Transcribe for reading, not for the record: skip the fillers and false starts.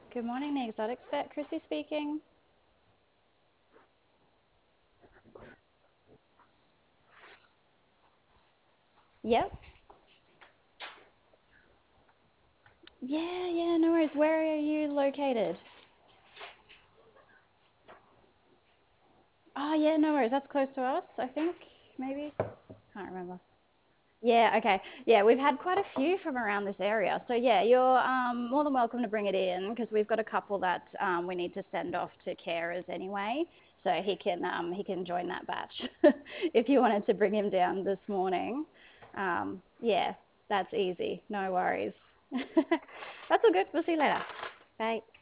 Good morning, the Exotics Vet. Chrissy speaking. Yep. Yeah, no worries. Where are you located? Oh, yeah, no worries. That's close to us, I think. Maybe. Can't remember. Yeah, okay. Yeah, we've had quite a few from around this area. So, yeah, you're more than welcome to bring it in because we've got a couple that we need to send off to carers anyway. So he can join that batch if you wanted to bring him down this morning. Yeah, that's easy. No worries. That's all good. We'll see you later. Bye.